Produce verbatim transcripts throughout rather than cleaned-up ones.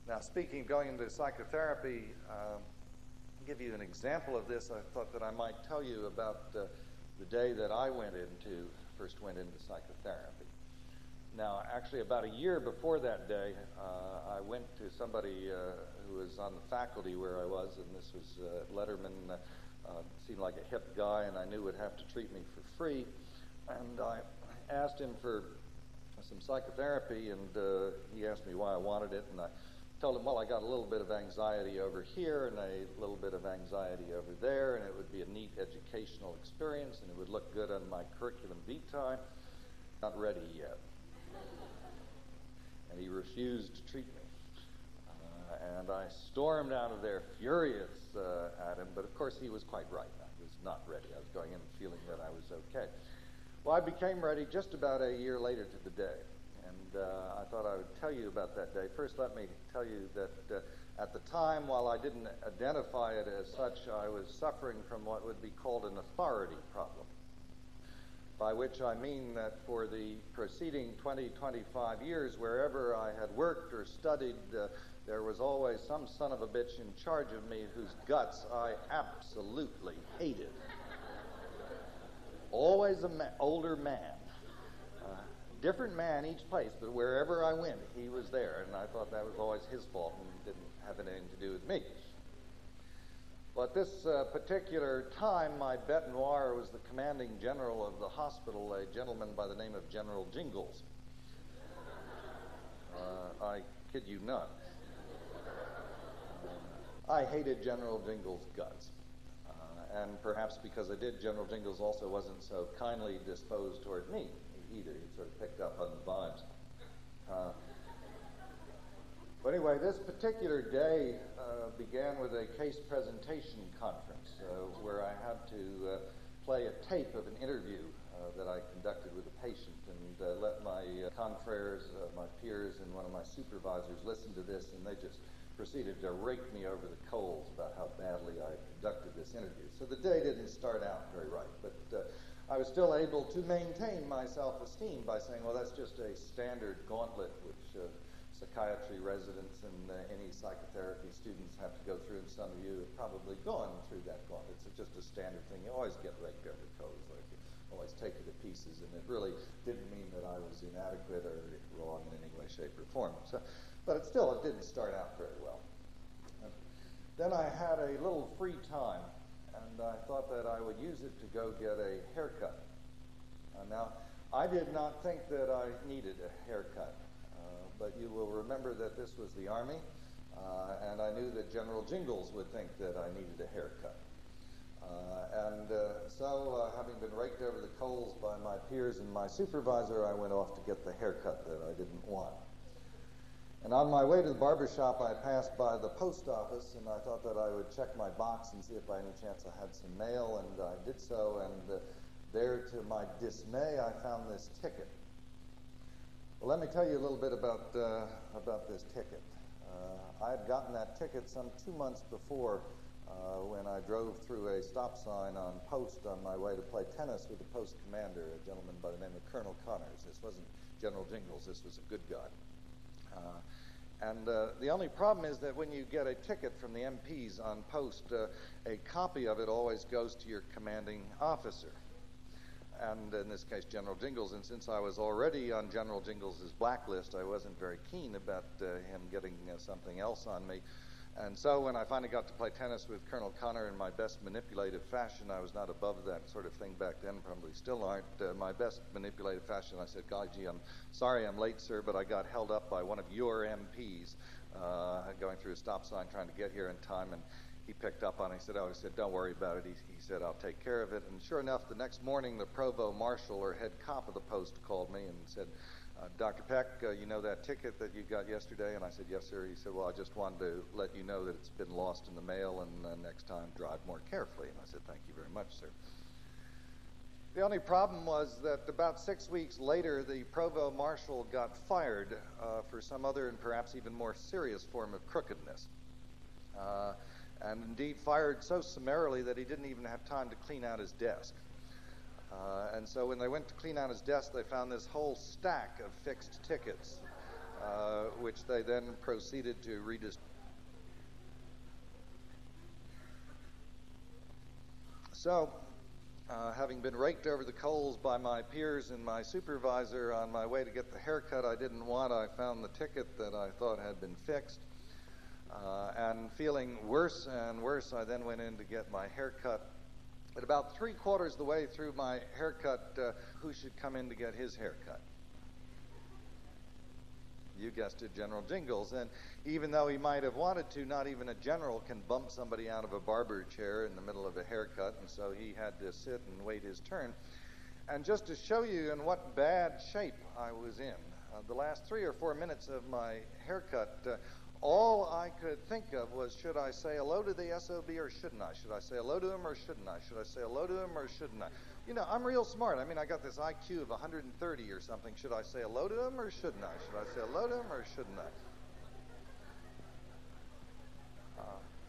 Now, speaking of going into psychotherapy, uh, to give you an example of this, I thought that I might tell you about uh, the day that I went into, first went into psychotherapy. Now, actually, about a year before that day, uh, I went to somebody uh, who was on the faculty where I was, and this was uh, Letterman, uh, uh, seemed like a hip guy, and I knew would have to treat me for free. And I asked him for some psychotherapy, and uh, he asked me why I wanted it, and I told him, well, I got a little bit of anxiety over here and a little bit of anxiety over there, and it would be a neat educational experience, and it would look good on my curriculum vitae. Not ready yet. And he refused to treat me. Uh, and I stormed out of there furious uh, at him, but of course he was quite right. I was not ready. I was going in feeling that I was okay. Well, I became ready just about a year later to the day. And uh, I thought I would tell you about that day. First, let me tell you that uh, at the time, while I didn't identify it as such, I was suffering from what would be called an authority problem. By which I mean that for the preceding twenty, twenty-five years, wherever I had worked or studied, uh, there was always some son of a bitch in charge of me whose guts I absolutely hated. Always an ma- older man. Uh, different man each place, but wherever I went, he was there, and I thought that was always his fault and didn't have anything to do with me. Well, at this uh, particular time, my bete noir was the commanding general of the hospital, a gentleman by the name of General Jingles. Uh, I kid you not. Uh, I hated General Jingles' guts. Uh, and perhaps because I did, General Jingles also wasn't so kindly disposed toward me either. He sort of picked up on the vibes. Uh, But anyway, this particular day uh, began with a case presentation conference uh, where I had to uh, play a tape of an interview uh, that I conducted with a patient and uh, let my uh, confreres, uh, my peers, and one of my supervisors listen to this, and they just proceeded to rake me over the coals about how badly I conducted this interview. So the day didn't start out very right, but uh, I was still able to maintain my self-esteem by saying, well, that's just a standard gauntlet which uh, psychiatry residents and uh, any psychotherapy students have to go through, and some of you have probably gone through that gauntlet. It's just a standard thing. You always get raked over the coals, like you always take it to pieces, and it really didn't mean that I was inadequate or wrong in any way, shape, or form. So, but it still, it didn't start out very well. And then I had a little free time, and I thought that I would use it to go get a haircut. Uh, now, I did not think that I needed a haircut. But you will remember that this was the Army, uh, and I knew that General Jingles would think that I needed a haircut. Uh, and uh, so, uh, having been raked over the coals by my peers and my supervisor, I went off to get the haircut that I didn't want. And on my way to the barber shop, I passed by the post office, and I thought that I would check my box and see if by any chance I had some mail, and I did so, and uh, there, to my dismay, I found this ticket. Well, let me tell you a little bit about uh, about this ticket. Uh, I had gotten that ticket some two months before uh, when I drove through a stop sign on post on my way to play tennis with the post commander, a gentleman by the name of Colonel Connors. This wasn't General Jingles. This was a good guy. Uh, and uh, the only problem is that when you get a ticket from the M Ps on post, uh, a copy of it always goes to your commanding officer. And in this case, General Jingles. And since I was already on General Jingles' blacklist, I wasn't very keen about uh, him getting uh, something else on me. And so when I finally got to play tennis with Colonel Connor in my best manipulative fashion, I was not above that sort of thing back then, probably still aren't. Uh, my best manipulative fashion, I said, God, gee, I'm sorry I'm late, sir, but I got held up by one of your M Ps uh, going through a stop sign trying to get here in time. And he picked up on it. He said, oh, he said, don't worry about it. He, he said, I'll take care of it. And sure enough, the next morning, the provost marshal or head cop of the post called me and said, uh, Doctor Peck, uh, you know that ticket that you got yesterday? And I said, yes, sir. He said, well, I just wanted to let you know that it's been lost in the mail, and uh, next time drive more carefully. And I said, thank you very much, sir. The only problem was that about six weeks later, the provost marshal got fired uh, for some other and perhaps even more serious form of crookedness. Uh, and indeed fired so summarily that he didn't even have time to clean out his desk. Uh, and so when they went to clean out his desk, they found this whole stack of fixed tickets uh, which they then proceeded to redistribute. So, uh, having been raked over the coals by my peers and my supervisor on my way to get the haircut I didn't want, I found the ticket that I thought had been fixed. Uh, and feeling worse and worse, I then went in to get my haircut. At about three quarters of the way through my haircut, uh, who should come in to get his haircut? You guessed it, General Jingles. And even though he might have wanted to, not even a general can bump somebody out of a barber chair in the middle of a haircut, and so he had to sit and wait his turn. And just to show you in what bad shape I was in, uh, the last three or four minutes of my haircut, uh, all I could think of was, should I say hello to the S O B or shouldn't I? Should I say hello to him or shouldn't I? Should I say hello to him or shouldn't I? You know, I'm real smart. I mean, I got this I Q of one hundred thirty or something. Should I say hello to him or shouldn't I? Should I say hello to him or shouldn't I? Uh,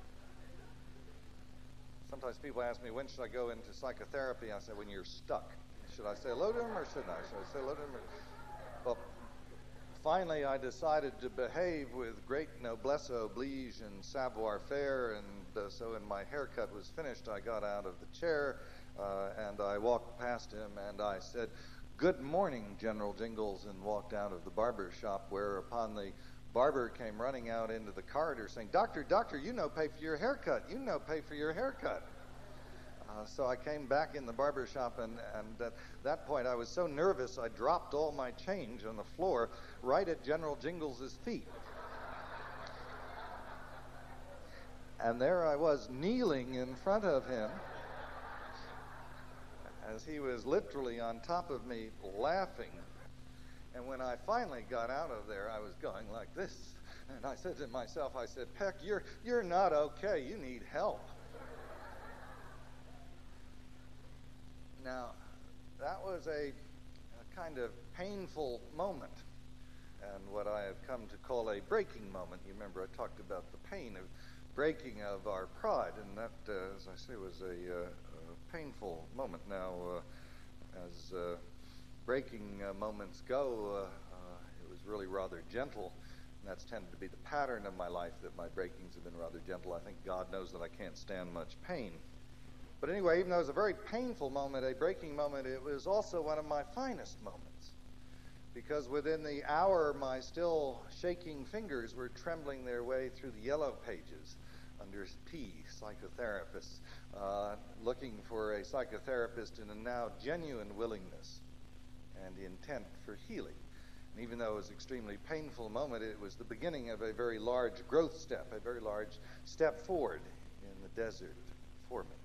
sometimes people ask me, when should I go into psychotherapy? I say, when you're stuck. Should I say hello to him or shouldn't I? Should I say hello to him or... Well, finally, I decided to behave with great noblesse oblige and savoir-faire, and uh, so when my haircut was finished, I got out of the chair, uh, and I walked past him, and I said, "Good morning, General Jingles," and walked out of the barber shop, whereupon the barber came running out into the corridor saying, "Doctor, doctor, you no pay for your haircut. You no pay for your haircut." Uh, so I came back in the barber shop, and, and at that point I was so nervous I dropped all my change on the floor right at General Jingles' feet. And there I was kneeling in front of him as he was literally on top of me laughing. And when I finally got out of there, I was going like this. And I said to myself, I said, "Peck, you're, you're not okay. You need help." Now, that was a, a kind of painful moment, and what I have come to call a breaking moment. You remember I talked about the pain of breaking of our pride, and that, uh, as I say, was a, uh, a painful moment. Now, uh, as uh, breaking uh, moments go, uh, uh, it was really rather gentle, and that's tended to be the pattern of my life, that my breakings have been rather gentle. I think God knows that I can't stand much pain. But anyway, even though it was a very painful moment, a breaking moment, it was also one of my finest moments. Because within the hour, my still shaking fingers were trembling their way through the yellow pages under P, psychotherapists, uh, looking for a psychotherapist in a now genuine willingness and intent for healing. And even though it was an extremely painful moment, it was the beginning of a very large growth step, a very large step forward in the desert for me.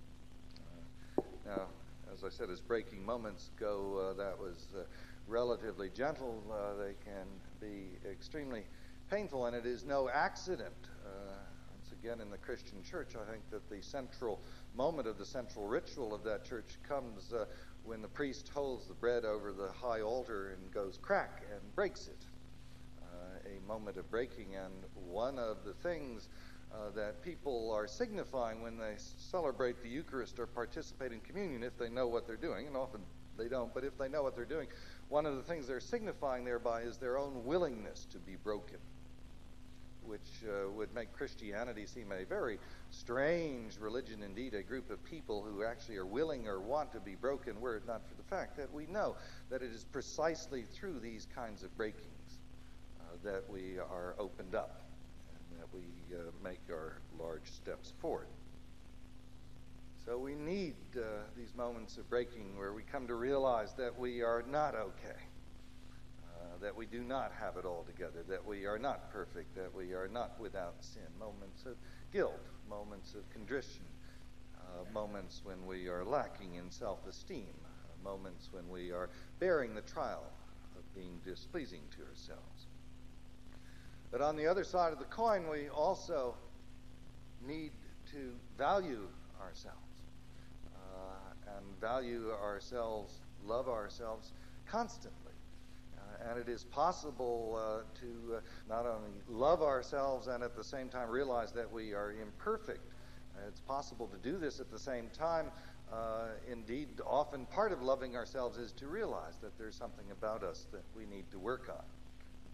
Now, as I said, as breaking moments go, uh, that was uh, relatively gentle. Uh, they can be extremely painful, and it is no accident. Uh, once again, in the Christian church, I think that the central moment of the central ritual of that church comes uh, when the priest holds the bread over the high altar and goes crack and breaks it. Uh, a moment of breaking, and one of the things Uh, that people are signifying when they celebrate the Eucharist or participate in communion, if they know what they're doing, and often they don't, but if they know what they're doing, one of the things they're signifying thereby is their own willingness to be broken, which uh, would make Christianity seem a very strange religion indeed, a group of people who actually are willing or want to be broken, were it not for the fact that we know that it is precisely through these kinds of breakings uh, that we are opened up, that we uh, make our large steps forward. So we need uh, these moments of breaking where we come to realize that we are not okay, uh, that we do not have it all together, that we are not perfect, that we are not without sin. Moments of guilt, moments of contrition, uh, moments when we are lacking in self-esteem, uh, moments when we are bearing the trial of being displeasing to ourselves. But on the other side of the coin, we also need to value ourselves, uh, and value ourselves, love ourselves constantly. Uh, and it is possible uh, to uh, not only love ourselves and at the same time realize that we are imperfect. Uh, it's possible to do this at the same time. Uh, indeed, often part of loving ourselves is to realize that there's something about us that we need to work on.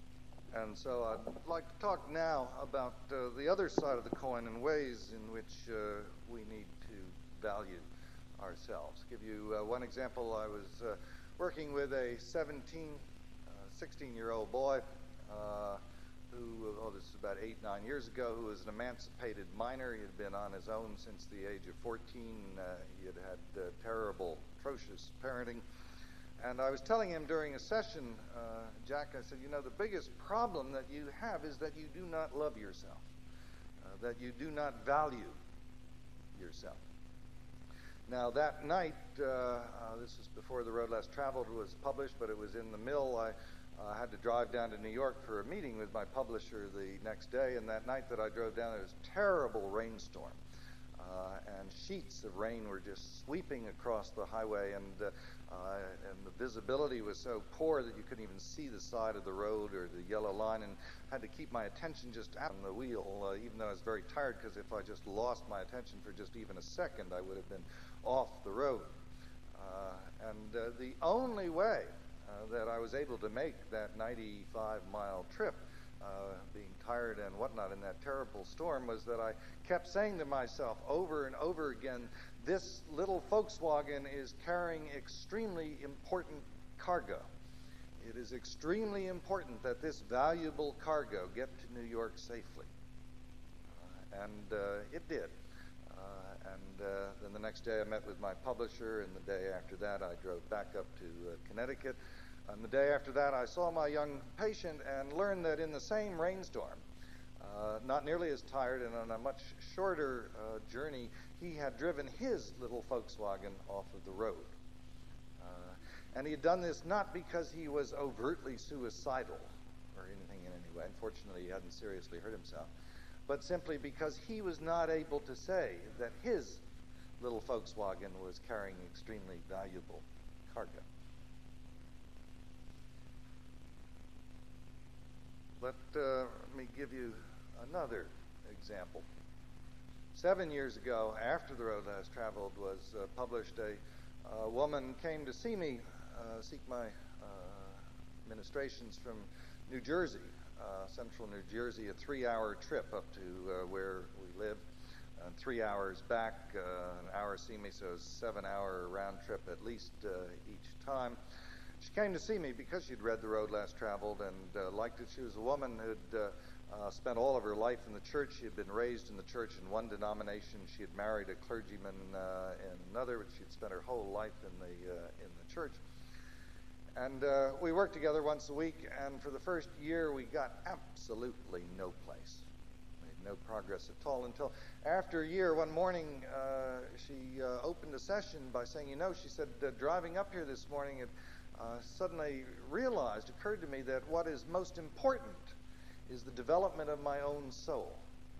And so I'd like to talk now about uh, the other side of the coin and ways in which uh, we need to value ourselves. Give you uh, one example. I was uh, working with a seventeen, sixteen-year-old boy uh, who, oh, this is about eight, nine years ago, who was an emancipated minor. He had been on his own since the age of fourteen. Uh, he had had uh, terrible, atrocious parenting. And I was telling him during a session, uh, Jack, I said, you know, the biggest problem that you have is that you do not love yourself, uh, that you do not value yourself. Now, that night, uh, uh, this was before The Road Less Traveled was published, but it was in the mill. I uh, had to drive down to New York for a meeting with my publisher the next day, and that night that I drove down, there was a terrible rainstorm. Uh, and sheets of rain were just sweeping across the highway, and uh, uh, and the visibility was so poor that you couldn't even see the side of the road or the yellow line, and had to keep my attention just out on the wheel, uh, even though I was very tired, because if I just lost my attention for just even a second, I would have been off the road. Uh, and uh, the only way uh, that I was able to make that ninety-five mile trip, Uh, being tired and whatnot in that terrible storm, was that I kept saying to myself over and over again, this little Volkswagen is carrying extremely important cargo. It is extremely important that this valuable cargo get to New York safely. Uh, and uh, it did. Uh, and uh, then the next day I met with my publisher, and the day after that I drove back up to uh, Connecticut. And the day after that, I saw my young patient and learned that in the same rainstorm, uh, not nearly as tired and on a much shorter uh, journey, he had driven his little Volkswagen off of the road. Uh, and he had done this not because he was overtly suicidal or anything in any way. Unfortunately, he hadn't seriously hurt himself. But simply because he was not able to say that his little Volkswagen was carrying extremely valuable cargo. Let uh, me give you another example. Seven years ago, after The Road Less Traveled was uh, published, a uh, woman came to see me, uh, seek my uh, ministrations from New Jersey, uh, central New Jersey, a three-hour trip up to uh, where we live, and three hours back, uh, an hour see me, so a seven-hour round trip at least uh, each time. She came to see me because she'd read The Road Less Traveled and uh, liked it. She was a woman who'd uh, uh, spent all of her life in the church. She had been raised in the church in one denomination. She had married a clergyman uh, in another, but she'd spent her whole life in the uh, in the church. And uh, we worked together once a week, and for the first year we got absolutely no place. Made no progress at all until after a year, one morning uh, she uh, opened a session by saying, you know, she said, uh, driving up here this morning, it Uh, suddenly realized, occurred to me, that what is most important is the development of my own soul.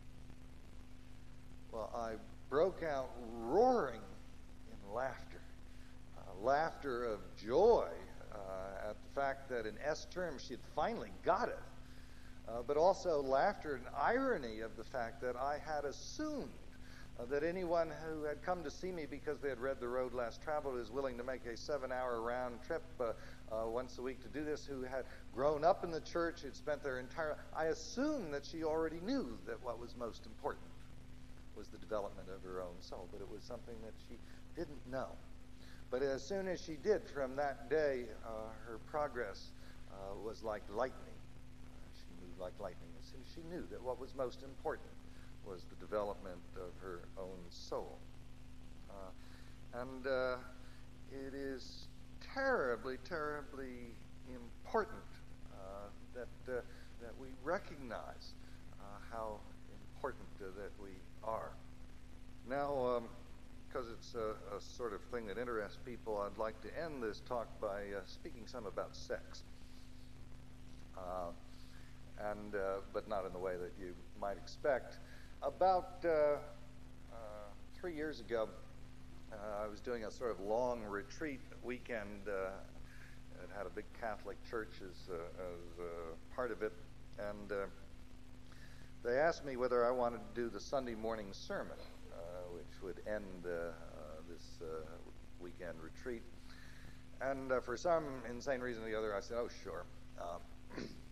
Well, I broke out roaring in laughter, uh, laughter of joy uh, at the fact that in S terms she had finally got it, uh, but also laughter and irony of the fact that I had assumed Uh, that anyone who had come to see me because they had read The Road Less Traveled is willing to make a seven-hour round trip uh, uh, once a week to do this, who had grown up in the church, had spent their entire... I assumed that she already knew that what was most important was the development of her own soul, but it was something that she didn't know. But as soon as she did, from that day, uh, her progress uh, was like lightning. Uh, she moved like lightning as soon as she knew that what was most important was the development of her own soul. Uh, and uh, it is terribly, terribly important uh, that uh, that we recognize uh, how important uh, that we are. Now, because um, it's a, a sort of thing that interests people, I'd like to end this talk by uh, speaking some about sex. Uh, and uh, but not in the way that you might expect. About uh, uh, three years ago, uh, I was doing a sort of long retreat weekend. Uh, it had a big Catholic church as, uh, as uh, part of it, and uh, they asked me whether I wanted to do the Sunday morning sermon, uh, which would end uh, uh, this uh, weekend retreat. And uh, for some insane reason or the other, I said, oh, sure. Uh,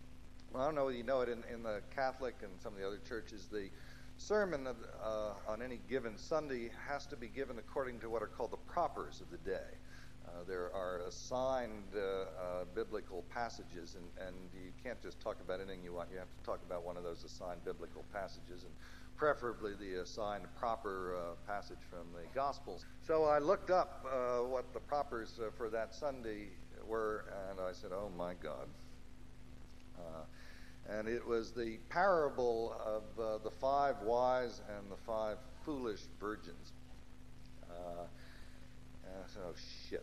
Well, I don't know whether you know it, in, in the Catholic and some of the other churches, the sermon of, uh, on any given Sunday has to be given according to what are called the propers of the day. Uh, there are assigned uh, uh, biblical passages, and, and you can't just talk about anything you want. You have to talk about one of those assigned biblical passages, and preferably the assigned proper uh, passage from the Gospels. So I looked up uh, what the propers uh, for that Sunday were, and I said, oh my God. Uh, and it was the parable of uh, the five wise and the five foolish virgins. Uh, and I said, oh shit.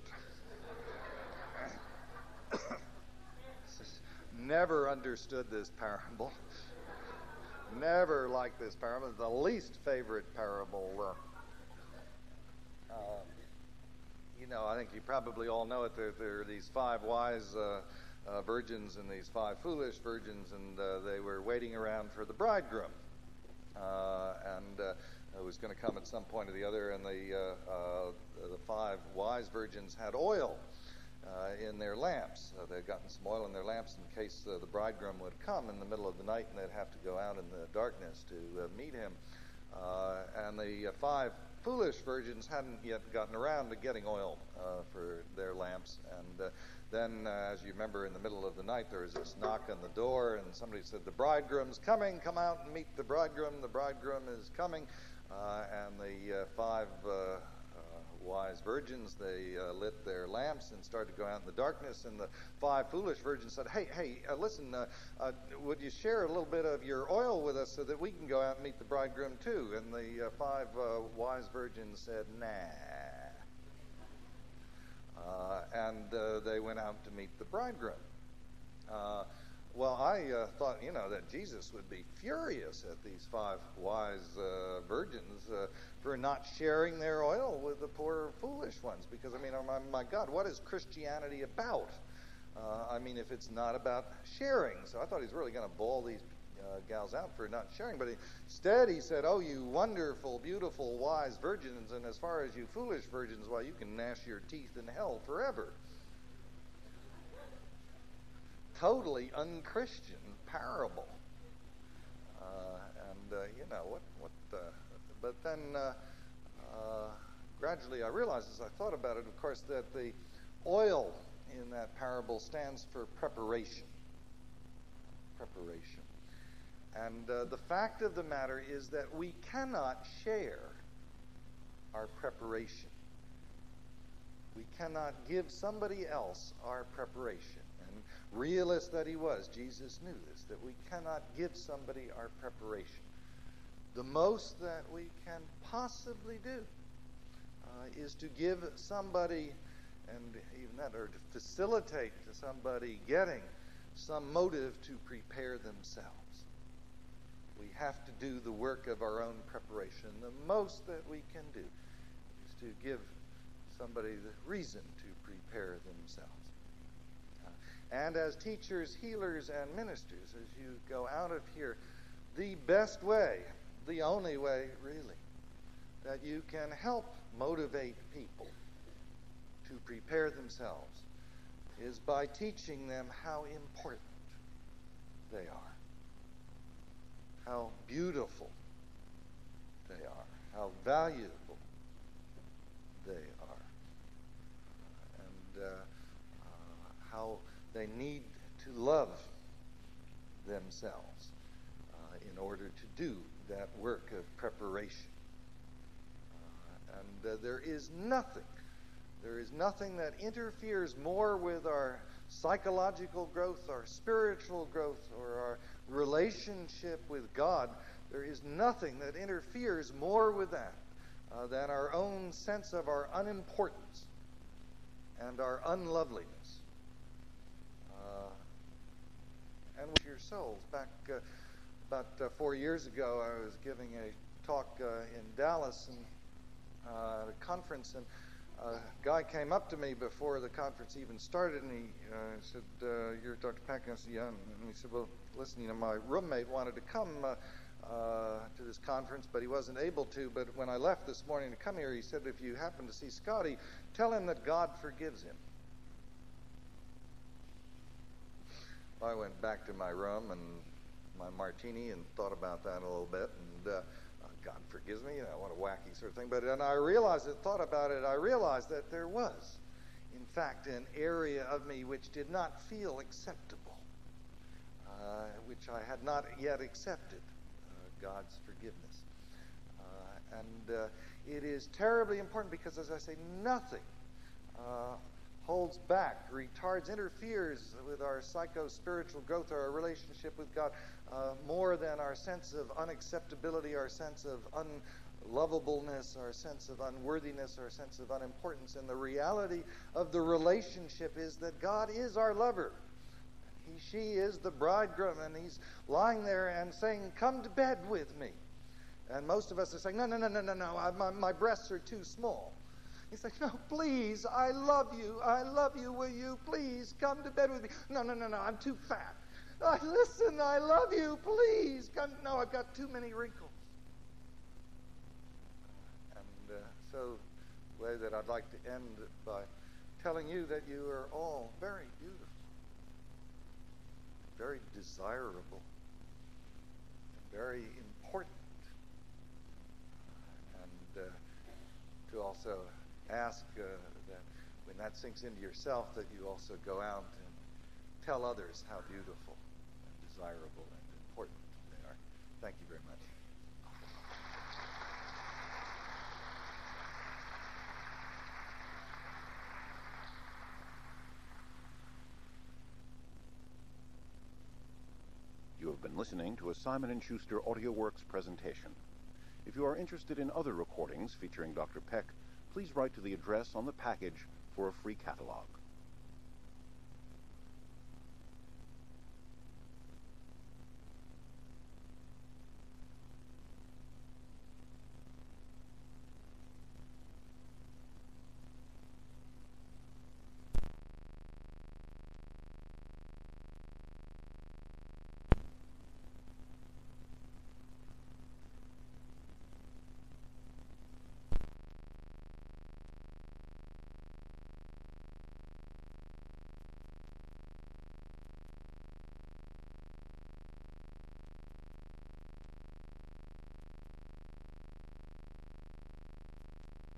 Never understood this parable. Never liked this parable. The least favorite parable. Uh, uh, you know, I think you probably all know it. There, there are these five wise uh, uh, virgins and these five foolish virgins, and uh, they were waiting around for the bridegroom. Uh, and uh, it was going to come at some point or the other, and the, uh, uh, the five wise virgins had oil Uh, in their lamps. Uh, they'd gotten some oil in their lamps in case uh, the bridegroom would come in the middle of the night, and they'd have to go out in the darkness to uh, meet him. Uh, and the uh, five foolish virgins hadn't yet gotten around to getting oil uh, for their lamps. And uh, then, uh, as you remember, in the middle of the night, there was this knock on the door, and somebody said, "The bridegroom's coming. Come out and meet the bridegroom. The bridegroom is coming." Uh, and the uh, five uh, wise virgins, they uh, lit their lamps and started to go out in the darkness, and the five foolish virgins said, hey, hey, uh, listen, uh, uh, would you share a little bit of your oil with us so that we can go out and meet the bridegroom too? And the uh, five uh, wise virgins said, nah. Uh, and uh, they went out to meet the bridegroom. Uh, well, I uh, thought, you know, that Jesus would be furious at these five wise uh, virgins uh, for not sharing their oil with the poor foolish ones. Because, I mean, oh my, my God, what is Christianity about? Uh, I mean, if it's not about sharing. So I thought he was really going to bawl these uh, gals out for not sharing. But instead he said, oh, you wonderful, beautiful, wise virgins, and as far as you foolish virgins, well, you can gnash your teeth in hell forever. Totally unchristian parable. Uh, and, uh, you know, what, what, uh, but then uh, uh, gradually I realized as I thought about it, of course, that the oil in that parable stands for preparation. Preparation. And uh, the fact of the matter is that we cannot share our preparation. We cannot give somebody else our preparation. And realist that he was, Jesus knew this, that we cannot give somebody our preparation. The most that we can possibly do uh, is to give somebody, and even that, or to facilitate to somebody getting some motive to prepare themselves. We have to do the work of our own preparation. The most that we can do is to give somebody the reason to prepare themselves. And as teachers, healers, and ministers, as you go out of here, the best way, the only way, really, that you can help motivate people to prepare themselves is by teaching them how important they are, how beautiful they are, how valuable they are, and uh, uh, how they need to love themselves uh, in order to do that work of preparation. Uh, and uh, there is nothing, there is nothing that interferes more with our psychological growth, our spiritual growth, or our relationship with God. There is nothing that interferes more with that uh, than our own sense of our unimportance and our unloveliness. Uh, and with your souls. Back uh, about uh, four years ago, I was giving a talk uh, in Dallas and, uh, at a conference, and a guy came up to me before the conference even started, and he uh, said, uh, "You're Doctor Packer?" I said, "Yeah." And he said, "Well, listen, you know, my roommate wanted to come uh, uh, to this conference, but he wasn't able to. But when I left this morning to come here, he said, if you happen to see Scotty, tell him that God forgives him." I went back to my room and my martini and thought about that a little bit, and uh, God forgives me, you know, what a wacky sort of thing. But and I realized, it, thought about it, I realized that there was, in fact, an area of me which did not feel acceptable, uh, which I had not yet accepted, uh, God's forgiveness. Uh, and uh, it is terribly important because, as I say, nothing uh, holds back, retards, interferes with our psycho-spiritual growth, our relationship with God, uh, more than our sense of unacceptability, our sense of unlovableness, our sense of unworthiness, our sense of unimportance. And the reality of the relationship is that God is our lover. He, she is the bridegroom, and he's lying there and saying, come to bed with me. And most of us are saying, no, no, no, no, no, no, I, my, my breasts are too small. He's like, no, please, I love you. I love you. Will you please come to bed with me? No, no, no, no, I'm too fat. Uh, listen, I love you. Please come. No, I've got too many wrinkles. And uh, so the way that I'd like to end by telling you that you are all very beautiful, very desirable, very important. And uh, to also ask uh, that when that sinks into yourself, that you also go out and tell others how beautiful and desirable and important they are. Thank you very much. You have been listening to a Simon and Schuster AudioWorks presentation. If you are interested in other recordings featuring Doctor Peck, please write to the address on the package for a free catalog.